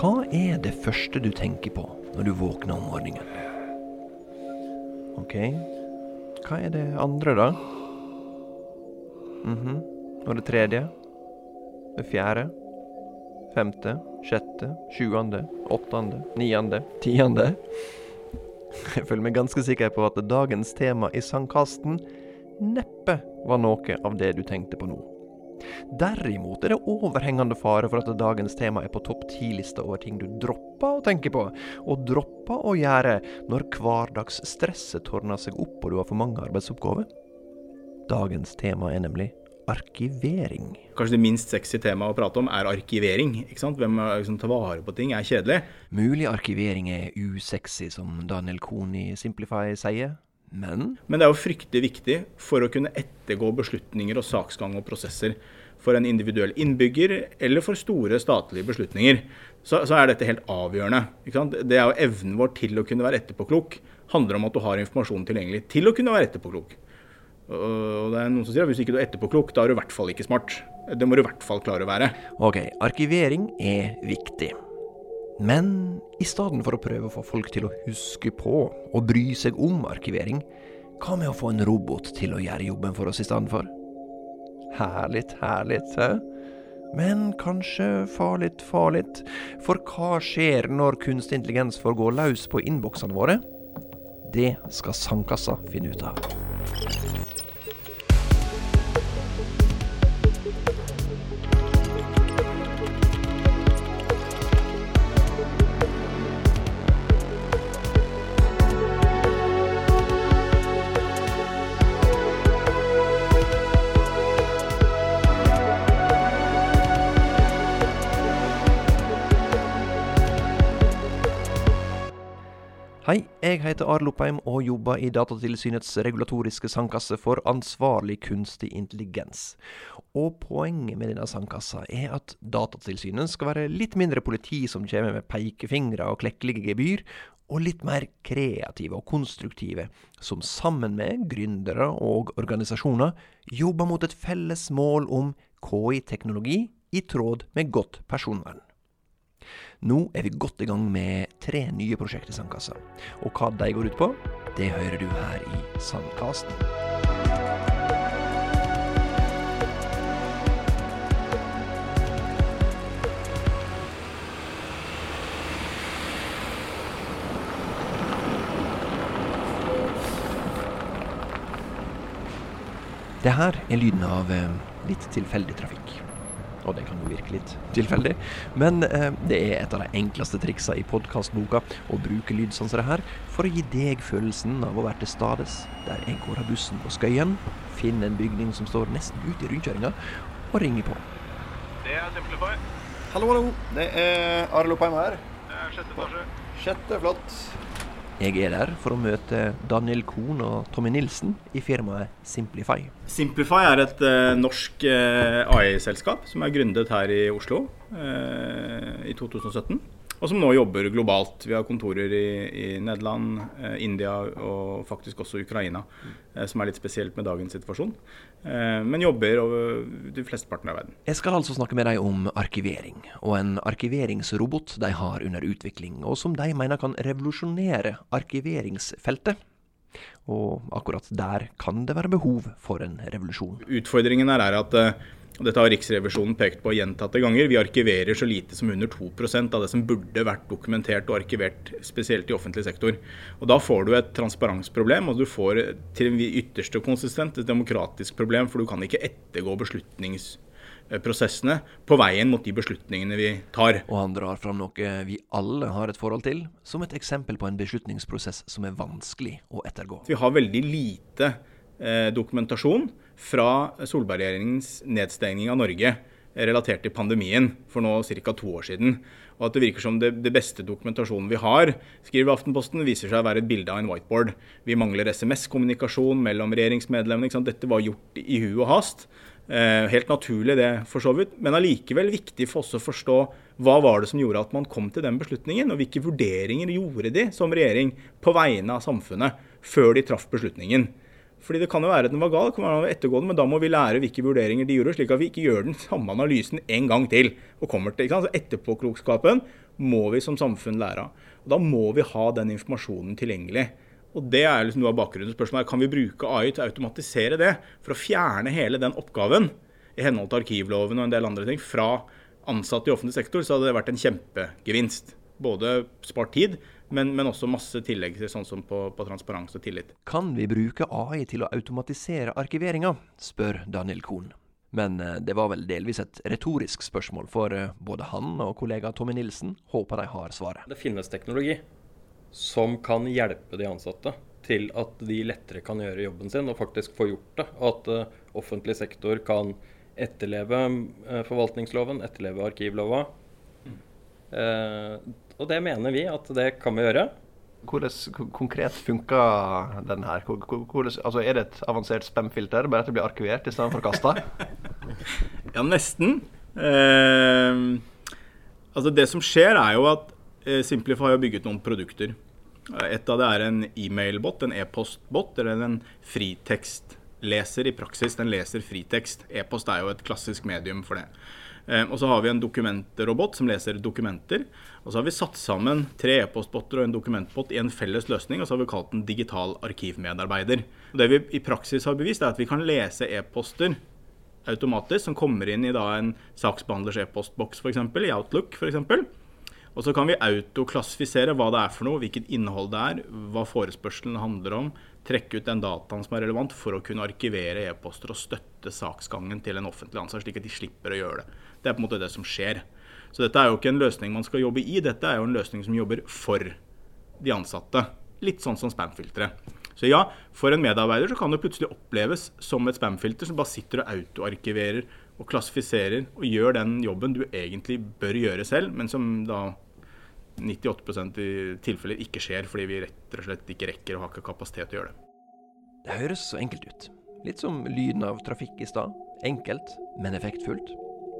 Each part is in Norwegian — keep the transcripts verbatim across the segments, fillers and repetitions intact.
Hva er det første du tenker på når du våkner om morgenen? Ok, hva er det andre da? Mhm, og det tredje? Det fjerde? Femte? Sjette? Sjuende? Åttende? Niende? Tiende? Jeg føler meg ganske sikker på at dagens tema i sangkasten neppe var noe av det du tenkte på nå. Derimot er det overhengende fare for at dagens tema er på topp ti-lista over ting du dropper å tenke på, og dropper å gjøre når hverdagsstresset tårner seg opp og du har for mange arbeidsoppgaver. Dagens tema er nemlig arkivering. Kanskje det minst sexy temaet å prate om er arkivering, ikke sant? Hvem liksom, tar vare på ting er kjedelig. Mulig arkivering er usexy, som Daniel Kohn i Simplify sier, men... Men det er jo fryktelig viktig for å kunne ettergå beslutninger og saksgang og prosesser for en individuell innbygger eller for store statlige beslutninger. Så, så er dette helt avgjørende, ikke sant? Det er jo evnen vår til å kunne være etterpåklok, handler om at du har informasjon tilgjengelig til å kunne være etterpåklok. Og det er noen som sier at hvis ikke du er etterpåklok, da er du i hvert fall ikke smart. Det må du i hvert fall klare å være. Ok, arkivering er viktig. Men i stedet for å prøve å få folk til å huske på og bry seg om arkivering, hva med å få en robot til å gjøre jobben for oss i stedet for? Herligt, herligt, hæ? Men kanskje farligt, farligt. For hva skjer når kunstig intelligens får gå løs på innboksene våre? Det skal Sandkassa finne ut av. Hei, jeg heter Arild Oppheim og jobber i Datatilsynets regulatoriske sandkasse for ansvarlig kunstig intelligens. Og poenget med denne sandkassa er at Datatilsynet skal være litt mindre politi som kommer med pekefingre og klekkelige gebyr, og litt mer kreative og konstruktive, som sammen med gründere og organisasjoner jobber mot et felles mål om K I-teknologi i tråd med godt personvern. Nå er vi godt i gang med tre nye prosjekter i Sandkassa, og hva de går ut på, det hører du her i Sandkasten. Det her er lyden av eh, litt tilfeldig trafikk. Og det kan jo virke litt tilfeldig, men eh, det er et av de enkleste triksa i podcastboka å bruke lyd sånn som det her, for å gi deg følelsen av å være til stades, der jeg går av bussen på Skøyen, finner en bygning som står nesten ute i rundkjøringa, og ringer på. Det er Simplify. Hallo, hallo. Det er Arild Oppheim her. Det er sjette etasje. Sjette, flott. Jeg er der for å møte Daniel Kohn og Tommy Nilsen i firmaet Simplify. Simplify er et uh, norsk uh, A I-selskap som er gründet her i Oslo uh, i to tusen og sytten, og som nå jobber globalt. Vi har kontorer i, i Nederland, uh, India og faktisk også Ukraina, uh, som er litt spesielt med dagens situasjon, uh, men jobber over de fleste partene av verden. Jeg skal altså snakke med deg om arkivering, og en arkiveringsrobot de har under utvikling, og som de mener kan revolusjonere arkiveringsfeltet. Og akkurat der kan det være behov for en revolusjon. Utfordringen her er at uh, dette har Riksrevisjonen pekt på gjentatte ganger. Vi arkiverer så lite som under to prosent av det som burde vært dokumentert og arkivert, spesielt i offentlig sektor. Og da får du et transparensproblem, og du får til en ytterste konsistent et demokratisk problem, for du kan ikke ettergå beslutningsprosessene på veien mot de beslutningene vi tar. Og han drar fram noe vi alle har et forhold til, som et eksempel på en beslutningsprosess som er vanskelig å ettergå. Vi har veldig lite eh, dokumentasjon fra Solberg-regjeringens nedstengning av Norge relatert til pandemien for nå cirka to år siden. Og at det virker som det, det beste dokumentasjonen vi har, skriver Aftenposten, viser seg å være et bilde av en whiteboard. Vi mangler S M S-kommunikasjon mellom regjeringsmedlemmene, ikke sant? Dette var gjort i hu og hast. Eh, helt naturlig det for så vidt, men allikevel viktig for oss å forstå hva var det som gjorde at man kom til den beslutningen, og hvilke vurderinger gjorde de som regjering på vegne av samfunnet før de traff beslutningen. Fordi det kan jo være at den var gal, det kan være ettergå den, men da må vi lære hvilke vurderinger de gjorde, slik at vi ikke gjør den samme analysen en gang til. Og kommer til, ikke sant? Så etterpåklokskapen må vi som samfunn lære av. Og da må vi ha den informasjonen tilgjengelig. Og det er liksom noe av bakgrunnen. Spørsmålet er, kan vi bruke A I til å automatisere det, for å fjerne hele den oppgaven, i henhold til arkivloven og en del andre ting, fra ansatte i offentlig sektor, så hadde det vært en kjempegevinst. Både spart tid, men, men også masse tillegg, sånn som på, på transparens og tillit. Kan vi bruke A I til å automatisere arkiveringa, spør Daniel Kohn. Men eh, det var vel delvis et retorisk spørsmål, for eh, både han og kollega Tommy Nilsen håper de har svaret. Det finnes teknologi som kan hjelpe de ansatte til at de lettere kan gjøre jobben sin og faktisk få gjort det. At uh, offentlig sektor kan etterleve uh, forvaltningsloven, etterleve arkivlova. Mm. Uh, og det mener vi at det kan vi gjøre. Hvordan konkret funker den her? Hvordan, altså er det et avansert spamfilter, bare at det blir arkivert i stedet for kastet? Ja, nesten. Uh, altså det som skjer er jo at Simplify har bygget noen produkter. Et av det er en e-mailbot, en e-postbot, eller en fritekstleser i praksis. Den leser fritekst. E-post er jo et klassisk medium for det. Og så har vi en dokumentrobot som leser dokumenter. Og så har vi satt sammen tre e-postbotter og en dokumentbot i en felles løsning, og så har vi kalt den digital arkivmedarbeider. Og det vi i praksis har bevist er at vi kan lese e-poster automatisk, som kommer inn i da en saksbehandlers e-postboks for eksempel, i Outlook for eksempel. Og så kan vi autoklassifisere hva det er for noe, hvilket innhold det er, hva forespørselen handler om, trekke ut den dataen som er relevant for å kunne arkivere e-poster og støtte saksgangen til en offentlig ansatt, slik at de slipper å gjøre det. Det er på en måte det som skjer. Så dette er jo ikke en løsning man skal jobbe i, dette er jo en løsning som jobber for de ansatte. Litt sånn som spamfiltre. Så ja, for en medarbeider så kan det plutselig oppleves som et spamfilter som bare sitter og autoarkiverer og klassifiserer og gjør den jobben du egentlig bør gjøre selv, men som da nittiåtte prosent i tilfeller ikke skjer, fordi vi rett og slett ikke rekker og har ikke kapasitet til å gjøre det. Det høres så enkelt ut. Litt som lyden av trafikk i stad. Enkelt, men effektfullt.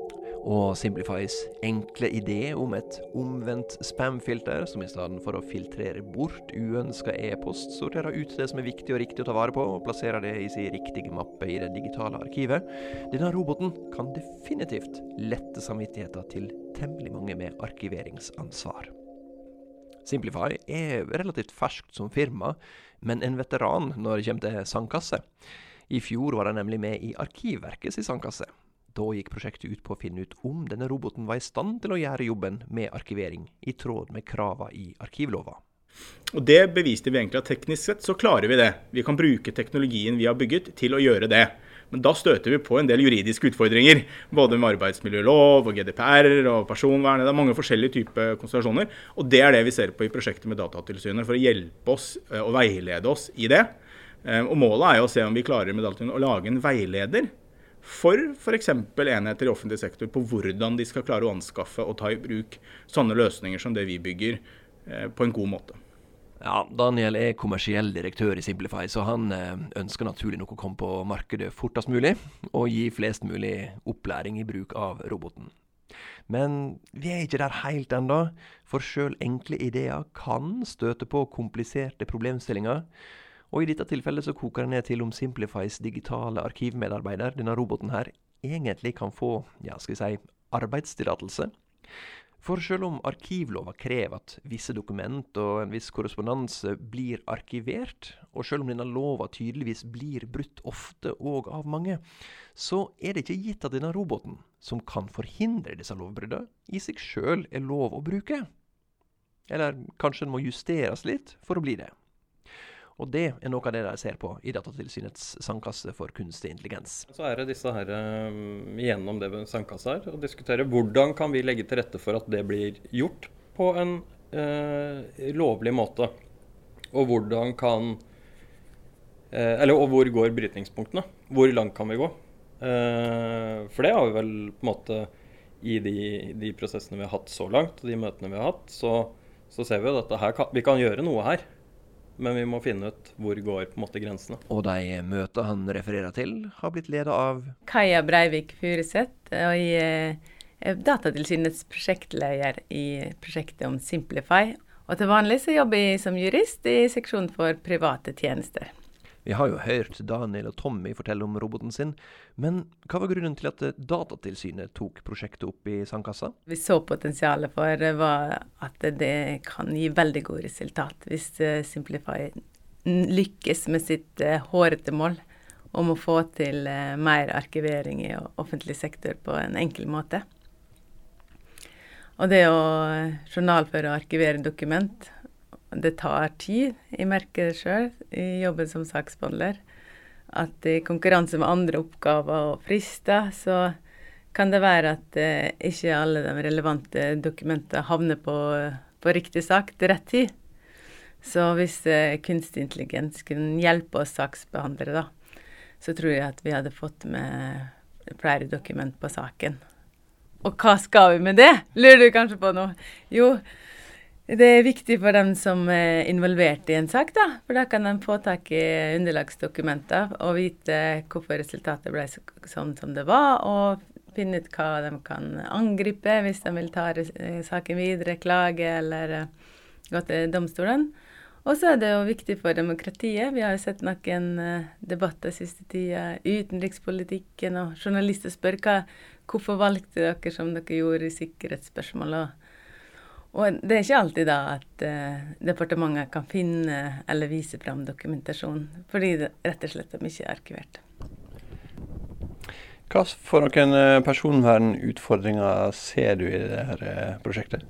Og Simplifys enkle idé om et omvendt spamfilter, som i stedet for å filtrere bort uønsket e-post, sorterer ut det som er viktig og riktig å ta vare på, og plasserer det i sin riktige mappe i det digitale arkivet. Denne roboten kan definitivt lette samvittigheten til temmelig mange med arkiveringsansvar. Simplify er relativt ferskt som firma, men en veteran når det kommer til sandkasse. I fjor var de nemlig med i Arkivverkets sandkasse. Da gikk prosjektet ut på å finne ut om denne roboten var i stand til å gjøre jobben med arkivering i tråd med kravene i arkivlova. Og det beviste vi egentlig at teknisk sett så klarer vi det. Vi kan bruke teknologien vi har bygget til å gjøre det. Men da støter vi på en del juridiske utfordringer, både med arbeidsmiljølov og G D P R og personvern. Det er mange forskjellige typer konstellasjoner, og det er det vi ser på i prosjektet med Datatilsynet for å hjelpe oss og veilede oss i det. Og målet er jo å se om vi klarer med Datatilsynet å lage en veileder for for eksempel enheter i offentlig sektor på hvordan de skal klare å anskaffe og ta i bruk sånne løsninger som det vi bygger eh, på en god måte. Ja, Daniel er kommersiell direktør i Simplify, så han eh, ønsker naturlig nok å komme på markedet fortest mulig og gi flest mulig opplæring i bruk av roboten. Men vi er ikke der helt enda, for selv enkle ideer kan støte på kompliserte problemstillinger. Og i dette tilfellet så koker det ned til om Simplifys digitale arkivmedarbeider, denne roboten her, egentlig kan få, ja, skal vi si, arbeidstillatelse. For selv om arkivlova krever at visse dokument og en viss korrespondanse blir arkivert, og selv om denne lova tydeligvis blir brutt ofte og av mange, så er det ikke gitt at denne roboten, som kan forhindre disse lovbryddene, i seg selv er lov å bruke. Eller kanskje den må justeres litt for å bli det. Og det er noe av det de ser på i Datatilsynets sandkasse for kunstig intelligens. Så er det disse her, um, gjennom det med sandkassa her, å diskutere hvordan kan vi legge til rette for at det blir gjort på en uh, lovlig måte. Og hvordan kan, uh, eller og hvor går brytningspunktene? Hvor langt kan vi gå? Uh, for det har vi vel på en måte i de, de prosessene vi har hatt så langt, de møtene vi har hatt, så, så ser vi jo at her kan, vi kan gjøre noe her. Men vi må finne ut hvor går på en måte grensene. Og de møter han refererer til har blitt ledet av Kaja Breivik Furuset, og jeg er Datatilsynets prosjektleder i prosjektet om Simplify. Og til vanlig så jobber jeg som jurist i seksjonen for private tjenester. Vi har jo hørt Daniel og Tommy fortelle om roboten sin, men hva var grunnen til at Datatilsynet tok prosjektet opp i Sandkassa? Vi så potensialet for var at det kan gi veldig god resultat hvis Simplify lykkes med sitt hårete mål om å få til mer arkivering i offentlig sektor på en enkel måte. Og det å journalføre og arkivere dokument, det tar tid. Jeg merker det selv i jobben som saksbehandler, at i konkurranse med andre oppgaver og frister, så kan det være at eh, ikke alle de relevante dokumenter havner på, på riktig sak til rett tid. Så hvis eh, kunstig intelligens kunne hjelpe oss saksbehandlere, da, så tror jeg at vi hadde fått med flere dokument på saken. Og hva skal vi med det? Lurer du kanskje på noe? Jo, det er viktig for dem som er involvert i en sak, da. For da kan de få tak i underlagsdokumenter og vite hvorfor resultatet ble sånn som det var, og finne ut hva de kan angripe hvis de vil ta saken videre, klage eller gå til domstolen. Og så er det jo viktig for demokratiet. Vi har jo sett noen debatter siste tida, utenrikspolitikken, og journalister spør hva, hvorfor valgte dere som dere gjorde i sikkerhetsspørsmål. Og det er ikke alltid da at uh, departementet kan finne eller vise frem dokumentasjon, fordi det rett og slett er mye arkivert. Hva for noen personvernutfordringer ser du i dette prosjektet?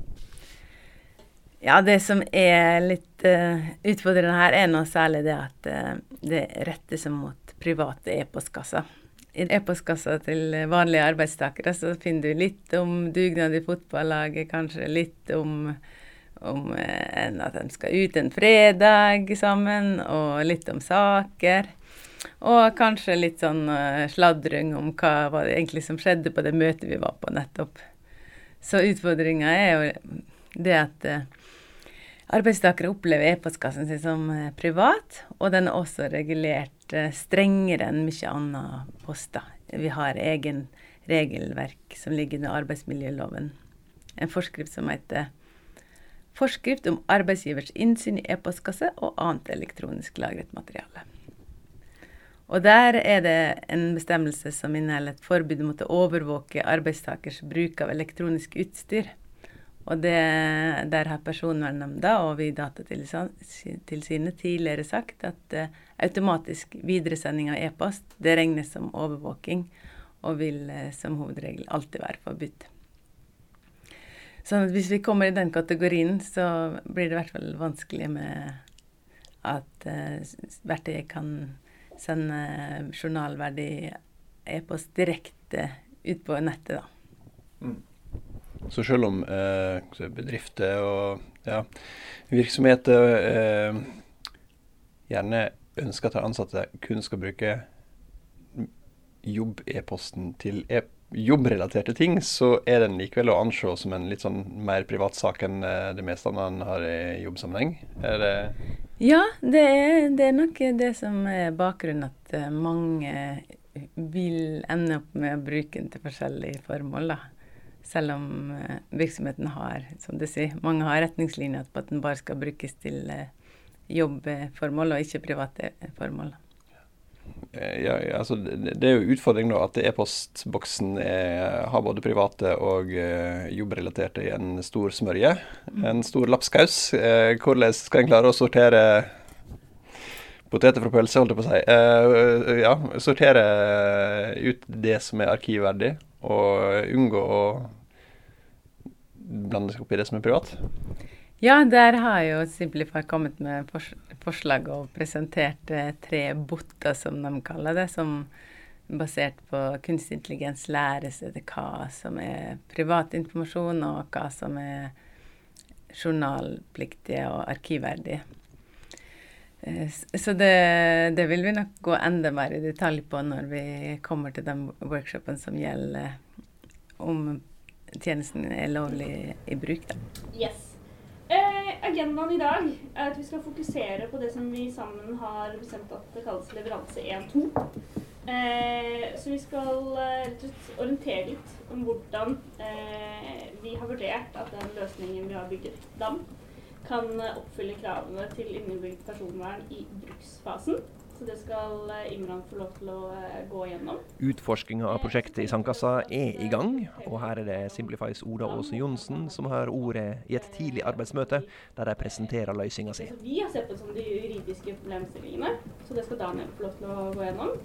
Ja, det som er litt uh, utfordrende her er noe særlig det at uh, det retter seg mot private e-postkasser. I e-postkassa til vanlige arbeidstakere så finner du litt om dugnad i fotballaget, kanskje litt om, om uh, at de skal ut en fredag sammen, og litt om saker. Og kanskje litt sånn uh, sladring om hva var det egentlig som skjedde på det møtet vi var på nettopp. Så utfordringen er jo det at uh, arbeidstakere opplever e-postkassen sin som privat, og den er også regulert strengere enn mye andre poster. Vi har egen regelverk som ligger under arbeidsmiljøloven. En forskrift som heter Forskrift om arbeidsgivers innsyn i e-postkasse og annet elektronisk lagret materiale. Og der er det en bestemmelse som inneholder et forbud mot å overvåke arbeidstakers bruk av elektronisk utstyr. Og det, der har Personvernnemnda og vi Datatilsynet tidligere sagt at uh, automatisk videresending av e-post, det regnes som overvåking, og vil uh, som hovedregel alltid være forbudt. Så hvis vi kommer i den kategorien, så blir det i hvert fall vanskelig med at uh, verktøyet kan sende journalverdig e-post direkte ut på nettet, da. Mm. Så selv om eh, bedrifter og ja, virksomheter eh, gjerne ønsker at de ansatte kun skal bruke jobb-e-posten til e jobbrelaterte ting, så er den likevel å anse som en litt sånn mer privat sak enn det meste man har i jobbsammenheng. Er det... Ja, det er, det er nok det som er bakgrunnen, at mange vil ende opp med å bruke den til forskjellige formål, da. Selv om uh, virksomheten har, som du sier, mange har retningslinjer på at den bare skal brukes til uh, jobbformål og ikke private formål. Ja, altså, det, det er jo utfordringen da, at e-postboksen er, har både private og uh, jobbrelaterte i en stor smørje, mm. en stor lapskaus. Uh, hvordan skal en klare å sortere poteter fra pølse, holdt jeg på å si? Uh, ja, sortere ut det som er arkivverdig, og unngå å blande seg opp i det som er privat? Ja, der har jo Simplify kommet med fors forslag og presentert eh, tre botter, som de kaller det, som basert på kunstig intelligens lærer seg til hva som er privat informasjon, og hva som er journalpliktige og arkivverdige. Eh, så det, det vil vi nok gå enda mer i detalj på når vi kommer til den workshopen som gjelder om tjenesten er lovlig i bruk. Da. Yes. Eh, agendaen i dag er at vi skal fokusere på det som vi sammen har bestemt at det kalles leveranse en to. Eh, så vi skal eh, orientere litt om hvordan eh, vi har vurdert at den løsningen vi har bygget D A M kan oppfylle kravene til innebygd personvern i bruksfasen. så det skal Imran få lov til å gå gjennom. Utforskingen av prosjektet i Sandkassa er i gang, og her er det Simplifys Oda Åse Johnsen som har ordet i et tidlig arbeidsmøte, der de presenterer løsningen sin. Vi har sett på som de juridiske problemstillingene, så det skal Daniel få lov til å gå gjennom.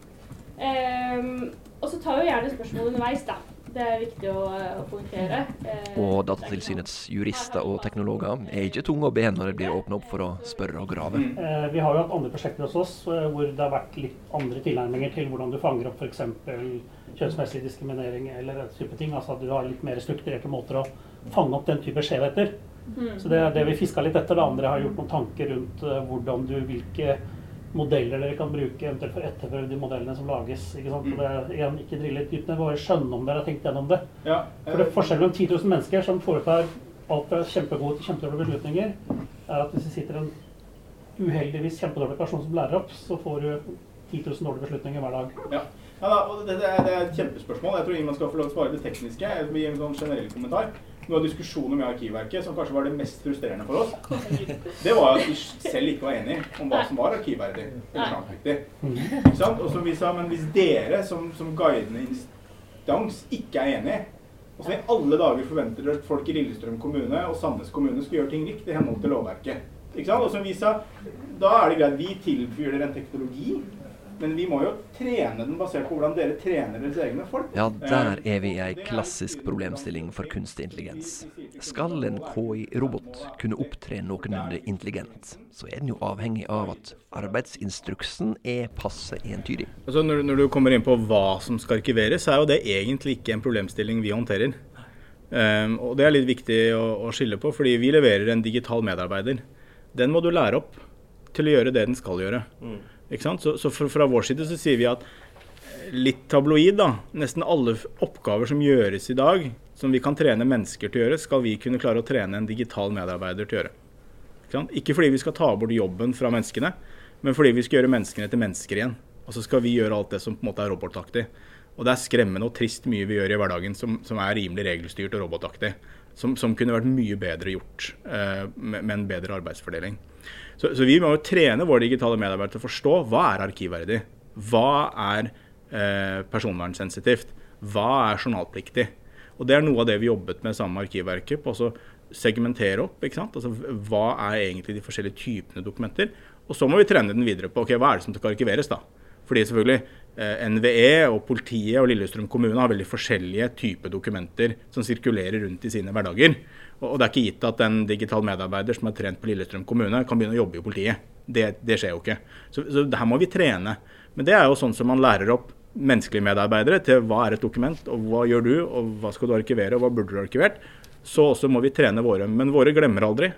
Um, og så tar jo gjerne spørsmål underveis da. Det er viktig å, å poengtere. Eh, og Datatilsynets jurister og teknologer er ikke tunge å be når det blir åpnet opp for å spørre og grave. Mm. Eh, vi har jo hatt andre prosjekter hos oss hvor det har vært litt andre tilnærminger til hvordan du fanger opp for eksempel kjønnsmessig diskriminering eller et type ting. Altså at du har litt mer strukturerte måter å fange opp den type skjevheter. Mm. Så det er det vi fisket litt etter. Det andre har gjort noen tanker rundt uh, hvordan du, hvilke modeller dere kan bruke eventuelt for å etterprøve de modellene som lages. Ikke sant? Og det er igjen ikke drille litt dypt, men bare skjønne om dere har tenkt gjennom det. Ja, øh, for det forskjellen om ti tusen mennesker som foretar alt fra kjempegode til kjempedårlige beslutninger, er at hvis det sitter en uheldigvis kjempedårlig person som lærer opp, så får du ti tusen dårlige beslutninger hver dag. Ja, ja da, og det, det, er, det er et kjempespørsmål. Jeg tror ingen skal få lov til å svare det tekniske. Jeg vil gi en sånn generell kommentar. Noe av diskusjonen med Arkivverket, som kanskje var det mest frustrerende for oss, det var at vi selv ikke var enige om hva som var arkivverdig eller kranpliktig. Ikke sant? Og så vi sa, men hvis dere som, som guidende instans ikke er enige, og så i alle dager forventer at folk i Lillestrøm kommune og Sandnes kommune skal gjøre ting riktig i henhold til lovverket. Ikke sant? Og så vi sa, da er det greit, vi tilbyr dere en teknologi, men vi må jo trene den basert på hvordan dere trener deres egne folk. Ja, der er vi i en klassisk problemstilling for kunstig intelligens. Skal en K I-robot kunne opptre noenlunde intelligent, så er den jo avhengig av at arbeidsinstruksen er passe entydig. Altså når, når du kommer inn på hva som skal arkiveres, så er jo det egentlig ikke en problemstilling vi håndterer. Um, og det er litt viktig å, å skille på, fordi vi leverer en digital medarbeider. Den må du lære opp til å gjøre det den skal gjøre. Mm. Ikke sant? Så, så fra vår side så sier vi at litt tabloid da, nesten alle oppgaver som gjøres i dag, som vi kan trene mennesker til å gjøre, skal vi kunne klare å trene en digital medarbeider til å gjøre. Ikke sant? Ikke fordi vi skal ta bort jobben fra menneskene, men fordi vi skal gjøre menneskene til mennesker igjen. Og så skal vi gjøre alt det som på en måte er robotaktig. Og det er skremmende og trist mye vi gjør i hverdagen som, som er rimelig regelstyrt og robotaktig. Som, som kunne vært mye bedre gjort eh, med, med en bedre arbeidsfordeling. Så, så vi må jo trene våre digitale medarbeidere til å forstå hva er arkivverdig, hva er eh, personvernsensitivt, hva er journalpliktig. Og det er noe av det vi jobbet med sammen med Arkivverket på å segmentere opp, ikke sant? Altså hva er egentlig de forskjellige typene dokumenter, og så må vi trene den videre på, ok, hva er det som skal arkiveres da? Fordi selvfølgelig eh, N V E og politiet og Lillestrøm kommune har veldig forskjellige typer dokumenter som sirkulerer rundt i sine hverdager. Og, og det er ikke gitt at en digital medarbeider som er trent på Lillestrøm kommune kan begynne å jobbe i politiet. Det, det skjer jo ikke. Så, så her må vi trene. Men det er jo sånn som man lærer opp menneskelige medarbeidere til hva er et dokument, og hva gjør du, og hva skal du arkivere, og hva burde du arkivert. Så også må vi trene våre. Men våre glemmer aldri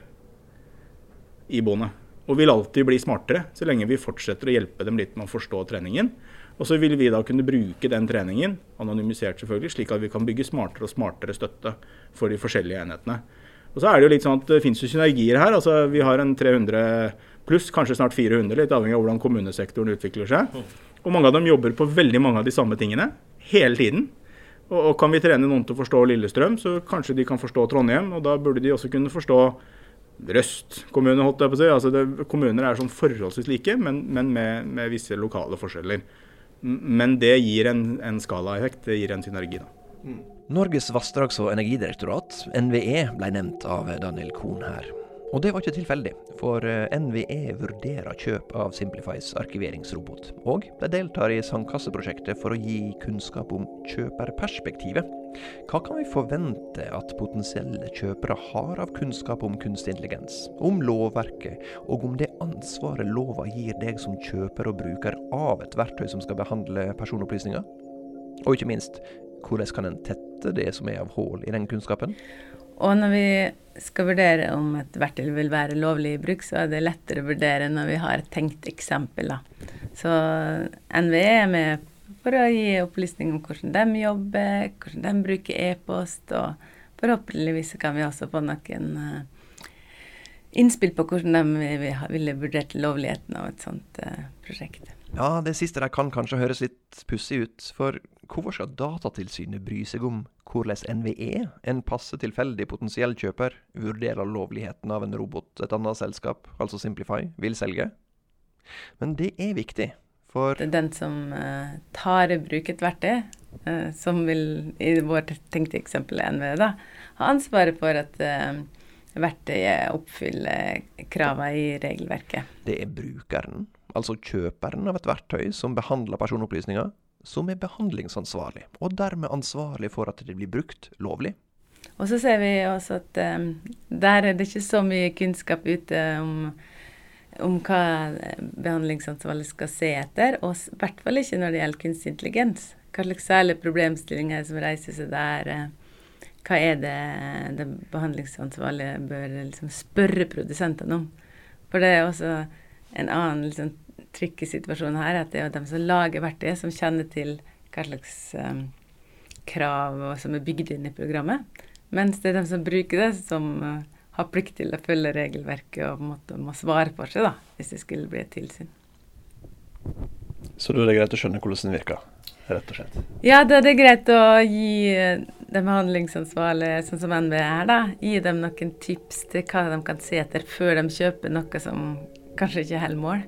iboende. Og vil alltid bli smartere, så lenge vi fortsetter å hjelpe dem litt med å forstå treningen. Og så vil vi da kunne bruke den treningen, anonymisert selvfølgelig, slik at vi kan bygge smartere og smartere støtte for de forskjellige enhetene. Og så er det jo litt sånn at det finnes jo synergier her. Altså vi har en tre hundre pluss, kanskje snart fire hundre, litt avhengig av hvordan kommunesektoren utvikler seg. Og mange av dem jobber på veldig mange av de samme tingene, hele tiden. Og, og kan vi trene noen til å forstå Lillestrøm, så kanskje de kan forstå Trondheim, og da burde de også kunne forstå Røst kommune, holdt jeg på å si. Altså det, kommuner er sånn forholdsvis like, men, men med, med visse lokale forskjeller. Men det gir en, en skalaeffekt, det gir en synergi da. Mm. Norges vassdrags- og energidirektorat, N V E, ble nevnt av Daniel Kohn her. Og det var ikke tilfeldig, for N V E vurderer kjøp av Simplifys arkiveringsrobot. Og de deltar i Sandkasseprosjektet for å gi kunnskap om kjøperperspektivet. Hva kan vi forvente at potensielle kjøpere har av kunnskap om kunstig intelligens, om lovverket, og om det ansvaret lova gir deg som kjøper og bruker av et verktøy som skal behandle personopplysninger? Og ikke minst, hvordan kan en tette det som er av hull i den kunnskapen? Og når vi skal vurdere om et verktøy vil være lovlig i bruk, så er det lettere å vurdere når vi har et tenkt eksempel. Da. Så N V E er med for å gi opplysning om hvordan de jobber, hvordan de bruker e-post, og forhåpentligvis kan vi også få noen uh, innspill på hvordan de ville vurdert lovligheten av et sånt uh, prosjekt. Ja, det siste der kan kanskje høres litt pussig ut, for hvorfor skal Datatilsynet bry seg om hvordan N V E, en passe tilfeldig potensiell kjøper, vurderer lovligheten av en robot et annet selskap, altså Simplify, vil selge? Men det er viktig, For Det er den som uh, tar i bruk et verktøy, uh, som vil, i vårt tenkte eksempel N V E da, ha ansvaret for at uh, verktøyet oppfyller kravene i regelverket. det er brukeren, altså kjøperen av et verktøy som behandler personopplysninger, som er behandlingsansvarlig, og dermed ansvarlig for at det blir brukt lovlig. Og så ser vi også at um, der er det ikke så mye kunnskap ute om om hva behandlingsansvarlig skal se etter, og i hvert fall ikke når det gjelder kunstig intelligens. Hva slags særlige problemstillinger som reiser seg der, hva er det det behandlingsansvarlige bør liksom spørre produsentene om. For det er også en annen liksom, tricky situasjon her, at det er de som lager verktøy, som kjenner til hva slags um, krav som er bygd inn i programmet, mens det er de som bruker det, som uh, har plikt til å følge regelverket og på en måte må svare for seg da, hvis det skulle bli et tilsyn. Så da er det greit å skjønne hvordan den virker, rett og slett? Ja, da er det greit å gi de behandlingsansvarlige, sånn som N V E her da, gi dem noen tips til hva de kan se etter før de kjøper noe som kanskje ikke holder mål.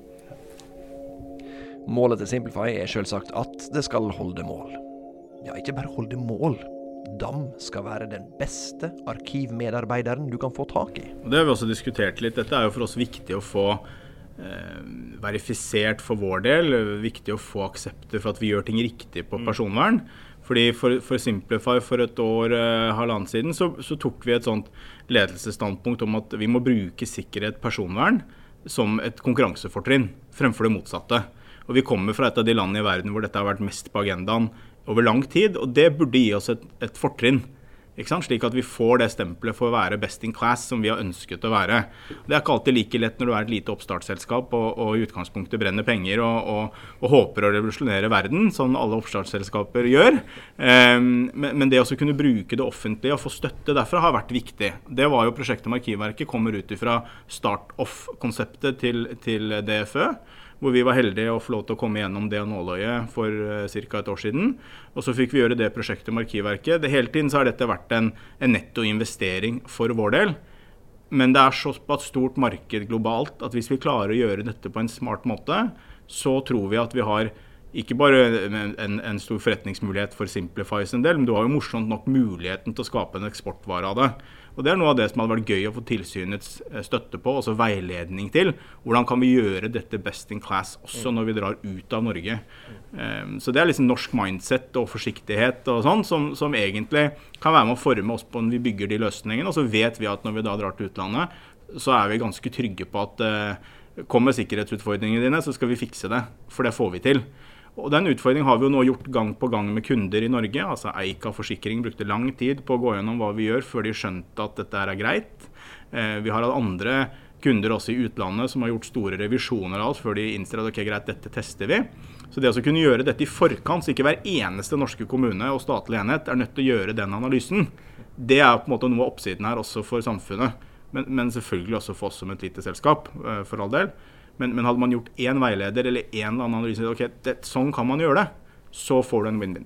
Målet til Simplify er selvsagt at det skal holde mål. Ja, ikke bare holde mål. D A M skal være den beste arkivmedarbeideren du kan få tak i. Det har vi også diskutert litt. Dette er jo for oss viktig å få eh, verifisert for vår del. Viktig å få aksepter for at vi gjør ting riktig på personvern. Fordi for, for Simplify for et år, eh, halvannet siden, så, så tok vi et sånt ledelsesstandpunkt om at vi må bruke sikkerhet personvern som et konkurransefortrinn, fremfor det motsatte. Og vi kommer fra et av de landene i verden hvor dette har vært mest på agendaen over lang tid, og det burde gi oss et, et fortrinn, ikke sant? Slik at vi får det stempelet for å være best in class som vi har ønsket å være. Det er ikke alltid like lett når du er et lite oppstartsselskap og, og i utgangspunktet brenner penger og, og, og håper å revolusjonere verden, sånn alle oppstartsselskaper gjør. Um, men, men det å kunne bruke det offentlige og få støtte derfra har vært viktig. Det var jo prosjektet med Arkivverket kommer ut fra start-off-konseptet til, til D F Ø, hvor vi var heldige å få lov til å komme gjennom det nåløyet for uh, cirka et år siden. Og så fikk vi gjøre det prosjektet med Arkivverket. Det hele tiden så har dette vært en, en nettoinvestering for vår del. Men det er såpass stort marked globalt at hvis vi klarer å gjøre dette på en smart måte, så tror vi at vi har ikke bare en, en stor forretningsmulighet for Simplify sin del, men du har jo morsomt nok muligheten til å skape en eksportvare av det. Og det er noe av det som hadde vært gøy å få tilsynets støtte på, også veiledning til. Hvordan kan vi gjøre dette best in class også når vi drar ut av Norge? Um, så det er liksom norsk mindset og forsiktighet og sånn, som, som egentlig kan være med å forme oss på når vi bygger de løsningene. Og så vet vi at når vi da drar til utlandet, så er vi ganske trygge på at uh, kommer sikkerhetsutfordringene dine, så skal vi fikse det, for det får vi til. Og den utfordringen har vi jo nå gjort gang på gang med kunder i Norge. Altså Eika Forsikring brukte lang tid på å gå gjennom hva vi gjør før de skjønte at dette er greit. Eh, vi har hatt andre kunder også i utlandet som har gjort store revisjoner av oss før de innser at ok, greit, dette tester vi. Så det å kunne gjøre dette i forkant, så ikke hver eneste norske kommune og statlig enhet er nødt til å gjøre den analysen, det er på en måte noe av oppsiden her også for samfunnet. Men, men selvfølgelig også for oss som et lite selskap, eh, for all del. Men, men hadde man gjort en veileder eller en analyse, ok, det, sånn kan man gjøre det, så får du en win-win.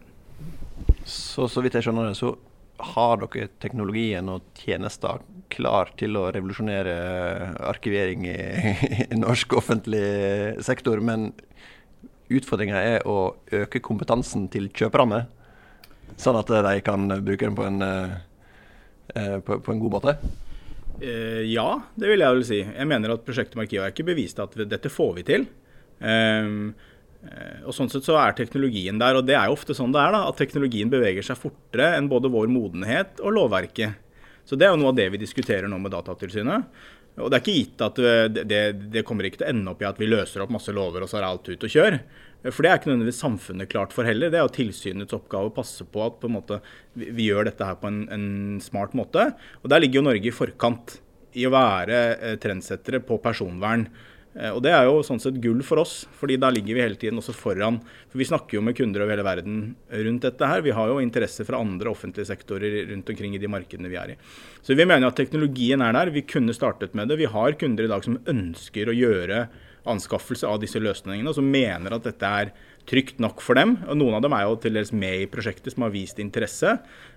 Så, så vidt jeg skjønner det, så har dere teknologien og tjenester klar til å revolusjonere arkivering i, i norsk offentlig sektor, men utfordringen er å øke kompetansen til kjøperne, sånn at de kan bruke den på en, på, på en god måte. Uh, ja, det vil jeg vel si. Jeg mener at prosjektet med Arkivverket beviste at vi, dette får vi til. Um, uh, og sånn sett så er teknologien der, og det er jo ofte sånn det er da, at teknologien beveger seg fortere enn både vår modenhet og lovverket. Så det er jo noe av det vi diskuterer nå med Datatilsynet. Og det er ikke gitt at det, det, det kommer ikke til å ende opp i at vi løser opp masse lover og så er alt ut og kjør. For det er ikke nødvendigvis samfunnet klart for heller. Det er jo tilsynets oppgave å passe på at på en måte, vi, vi gjør dette her på en, en smart måte. Og der ligger jo Norge i forkant i å være eh, trendsettere på personvern. Eh, og det er jo sånn sett gull for oss, fordi da ligger vi hele tiden også foran. For vi snakker jo med kunder over hele verden rundt dette her. Vi har jo interesse fra andre offentlige sektorer rundt omkring i de markedene vi er i. Så vi mener at teknologien er der. Vi kunne startet med det. Vi har kunder i dag som ønsker å gjøre anskaffelse av disse løsningene, og som mener at dette er trygt nok for dem. Og noen av dem er jo til dels med i prosjektet som har vist interesse.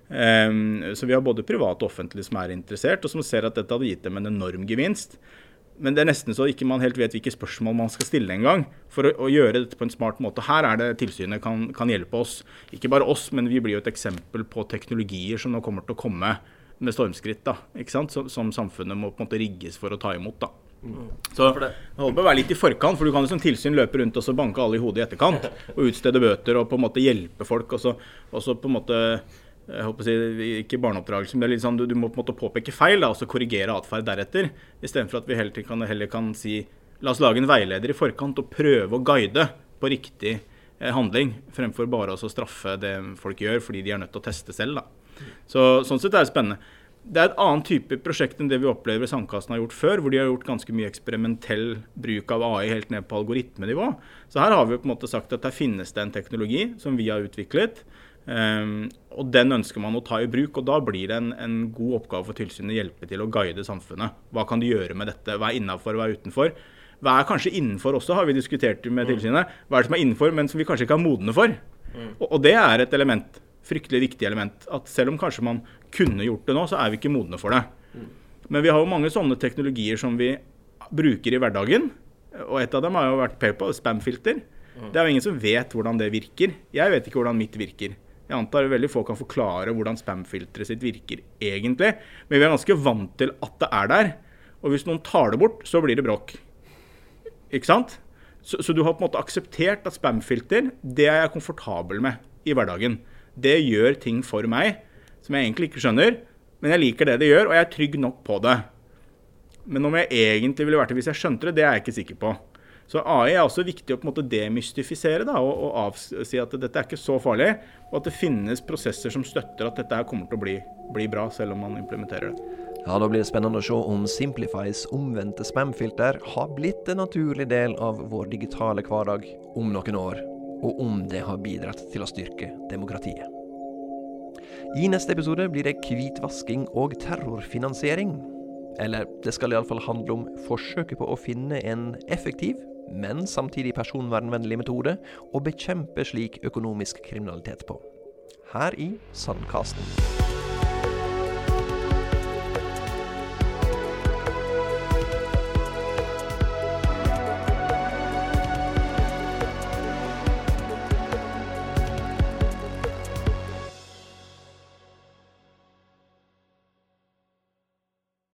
Um, så vi har både private og offentlige som er interessert, og som ser at dette hadde gitt dem en enorm gevinst. Men det er nesten så ikke man helt vet hvilke spørsmål man skal stille en gang for å, å gjøre dette på en smart måte. Her er det tilsynet kan, kan hjelpe oss. Ikke bare oss, men vi blir jo et eksempel på teknologier som nå kommer til å komme med stormskritt, da, ikke sant? Som, som samfunnet må på en måte rigges for å ta imot, da. Mm. Så det holder på å være litt i forkant, for du kan jo som tilsyn løpe rundt og så banke alle i hodet i etterkant, og utstede bøter og på en måte hjelpe folk, og så, og så på en måte... Jeg håper å si, ikke barneoppdragelse, men det er litt sånn, du, du må på en måte påpeke feil, da, og så korrigere atferd deretter, i stedet for at vi heller kan, heller kan si, la oss lage en veileder i forkant og prøve å guide på riktig eh, handling, fremfor bare å straffe det folk gjør, fordi de er nødt til å teste selv. Da. Så, sånn sett er det spennende. Det er et annet type prosjekt enn det vi opplever Sandkassen har gjort før, hvor de har gjort ganske mye eksperimentell bruk av A I helt ned på algoritmenivå. Så her har vi på en måte sagt at her finnes det en teknologi som vi har utviklet, Um, og den ønsker man å ta i bruk, og da blir det en, en god oppgave for tilsynet å hjelpe til å guide samfunnet. Hva kan de gjøre med dette? Hva er innenfor, hva er utenfor? Hva er kanskje innenfor også, har vi diskutert med tilsynet. Hva er det som er innenfor, men som vi kanskje ikke har modne for? Mm. Og, og det er et element, fryktelig viktig element, at selv om kanskje man kunne gjort det nå, så er vi ikke modne for det. Mm. Men vi har jo mange sånne teknologier som vi bruker i hverdagen, og et av dem har jo vært PayPal, spamfilter. Mm. Det er jo ingen som vet hvordan det virker. Jeg vet ikke hvordan mitt virker. Jeg antar at veldig få kan forklare hvordan spamfilteret sitt virker egentlig, men vi er ganske vant til at det er der, og hvis noen tar det bort, så blir det bråk. Ikke sant? Så, så du har på en måte akseptert at spamfilter, det er jeg komfortabel med i hverdagen. Det gjør ting for meg, som jeg egentlig ikke skjønner, men jeg liker det det gjør, og jeg er trygg nok på det. Men om jeg egentlig ville vært det hvis jeg skjønte det, det er jeg ikke sikker på. Så A I er også viktig å på en måte demystifisere da, og, og avsi at dette er ikke så farlig, og at det finnes prosesser som støtter at dette kommer til å bli, bli bra, selv om man implementerer det. Ja, da blir det spennende å se om Simplifys omvendte spamfilter har blitt en naturlig del av vår digitale hverdag om noen år, og om det har bidratt til å styrke demokratiet. I neste episode blir det hvitvasking og terrorfinansiering. Eller det skal i alle fall handle om forsøket på å finne en effektiv, men samtidig personvernvennlig metode å bekjempe slik økonomisk kriminalitet på. Her i Sandkassen.